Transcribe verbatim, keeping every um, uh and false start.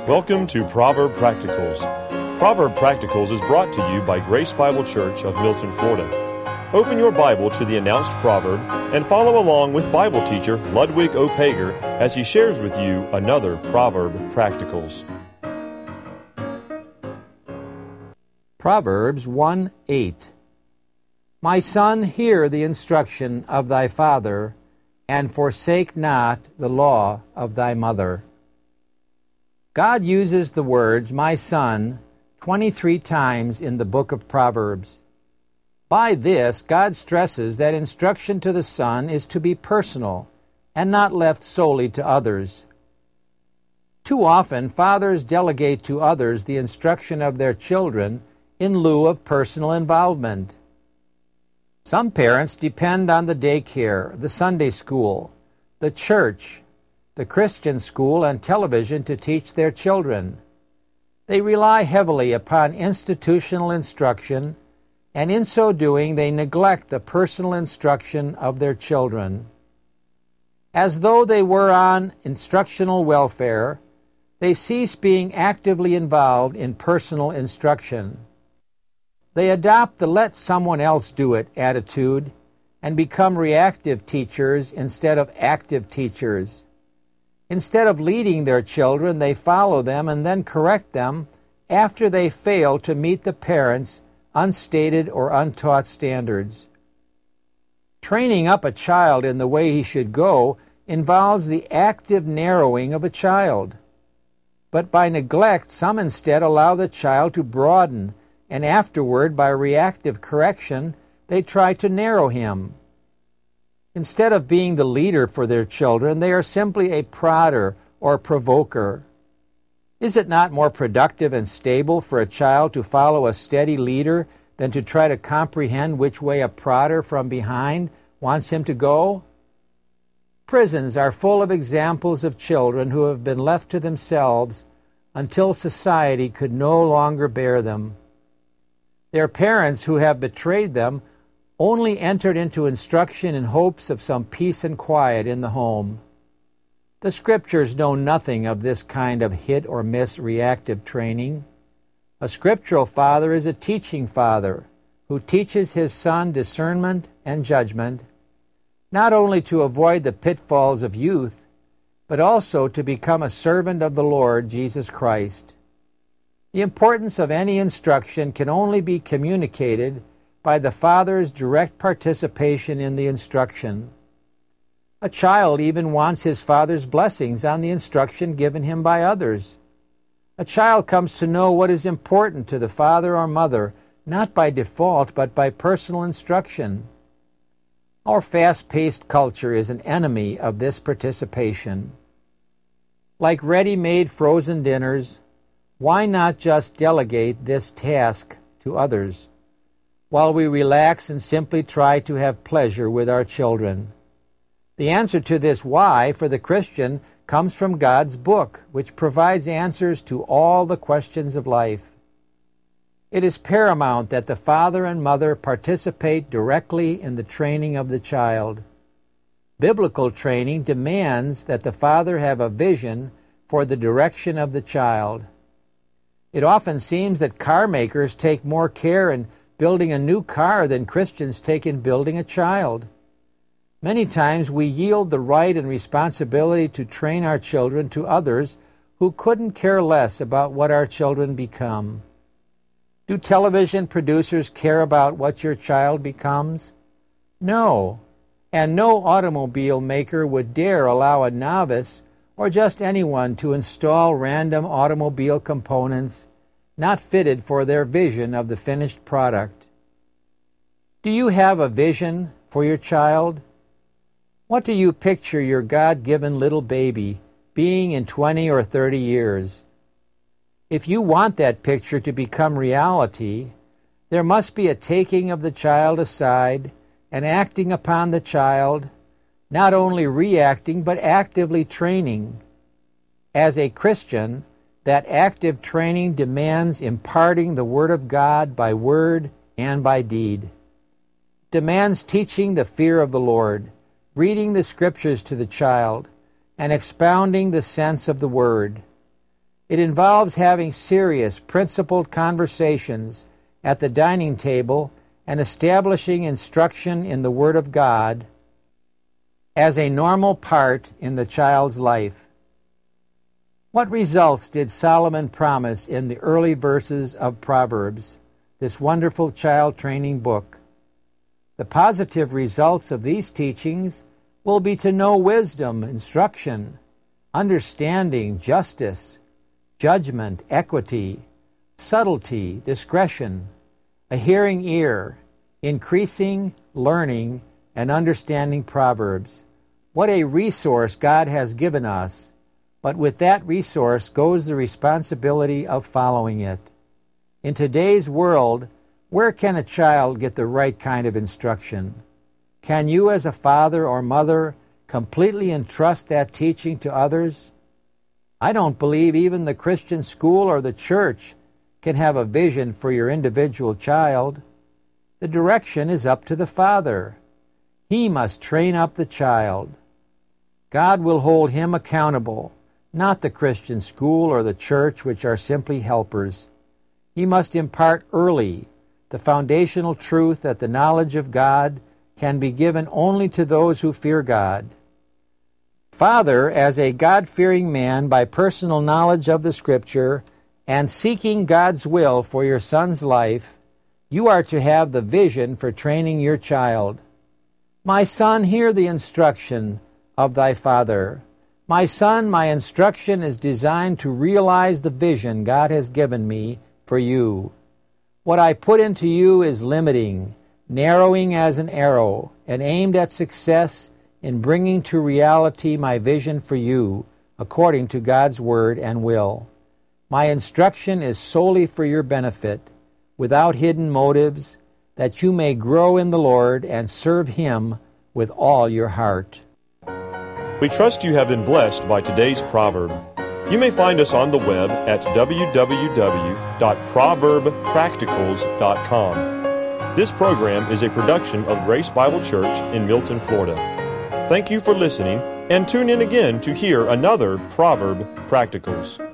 Welcome to Proverb Practicals. Proverb Practicals is brought to you by Grace Bible Church of Milton, Florida. Open your Bible to the announced proverb and follow along with Bible teacher Ludwig O. Pager as he shares with you another Proverb Practicals. Proverbs one eight. My son, hear the instruction of thy father, and forsake not the law of thy mother. God uses the words, my son, twenty-three times in the book of Proverbs. By this, God stresses that instruction to the son is to be personal and not left solely to others. Too often, fathers delegate to others the instruction of their children in lieu of personal involvement. Some parents depend on the daycare, the Sunday school, the church, the Christian school, and television to teach their children. They rely heavily upon institutional instruction, and in so doing they neglect the personal instruction of their children. As though they were on instructional welfare, they cease being actively involved in personal instruction. They adopt the let someone else do it attitude and become reactive teachers instead of active teachers. Instead of leading their children, they follow them and then correct them after they fail to meet the parents' unstated or untaught standards. Training up a child in the way he should go involves the active narrowing of a child. But by neglect, some instead allow the child to broaden, and afterward, by reactive correction, they try to narrow him. Instead of being the leader for their children, they are simply a prodder or provoker. Is it not more productive and stable for a child to follow a steady leader than to try to comprehend which way a prodder from behind wants him to go? Prisons are full of examples of children who have been left to themselves until society could no longer bear them. Their parents who have betrayed them only entered into instruction in hopes of some peace and quiet in the home. The Scriptures know nothing of this kind of hit-or-miss reactive training. A scriptural father is a teaching father who teaches his son discernment and judgment, not only to avoid the pitfalls of youth, but also to become a servant of the Lord Jesus Christ. The importance of any instruction can only be communicated by the father's direct participation in the instruction. A child even wants his father's blessings on the instruction given him by others. A child comes to know what is important to the father or mother, not by default, but by personal instruction. Our fast-paced culture is an enemy of this participation. Like ready-made frozen dinners, why not just delegate this task to others, while we relax and simply try to have pleasure with our children? The answer to this why for the Christian comes from God's book, which provides answers to all the questions of life. It is paramount that the father and mother participate directly in the training of the child. Biblical training demands that the father have a vision for the direction of the child. It often seems that car makers take more care in building a new car than Christians take in building a child. Many times we yield the right and responsibility to train our children to others who couldn't care less about what our children become. Do television producers care about what your child becomes? No, and no automobile maker would dare allow a novice or just anyone to install random automobile components not fitted for their vision of the finished product. Do you have a vision for your child? What do you picture your God-given little baby being in twenty or thirty years? If you want that picture to become reality, there must be a taking of the child aside and acting upon the child, not only reacting but actively training. As a Christian, that active training demands imparting the Word of God by word and by deed. Demands teaching the fear of the Lord, reading the Scriptures to the child, and expounding the sense of the Word. It involves having serious, principled conversations at the dining table and establishing instruction in the Word of God as a normal part in the child's life. What results did Solomon promise in the early verses of Proverbs, this wonderful child training book? The positive results of these teachings will be to know wisdom, instruction, understanding, justice, judgment, equity, subtlety, discretion, a hearing ear, increasing learning and understanding Proverbs. What a resource God has given us, but with that resource goes the responsibility of following it. In today's world, where can a child get the right kind of instruction? Can you as a father or mother completely entrust that teaching to others? I don't believe even the Christian school or the church can have a vision for your individual child. The direction is up to the father. He must train up the child. God will hold him accountable, not the Christian school or the church, which are simply helpers. He must impart early the foundational truth that the knowledge of God can be given only to those who fear God. Father, as a God-fearing man, by personal knowledge of the Scripture and seeking God's will for your son's life, you are to have the vision for training your child. My son, hear the instruction of thy father. My son, my instruction is designed to realize the vision God has given me for you. What I put into you is limiting, narrowing as an arrow, and aimed at success in bringing to reality my vision for you, according to God's word and will. My instruction is solely for your benefit, without hidden motives, that you may grow in the Lord and serve Him with all your heart. We trust you have been blessed by today's proverb. You may find us on the web at w w w dot proverb practicals dot com. This program is a production of Grace Bible Church in Milton, Florida. Thank you for listening, and tune in again to hear another Proverb Practicals.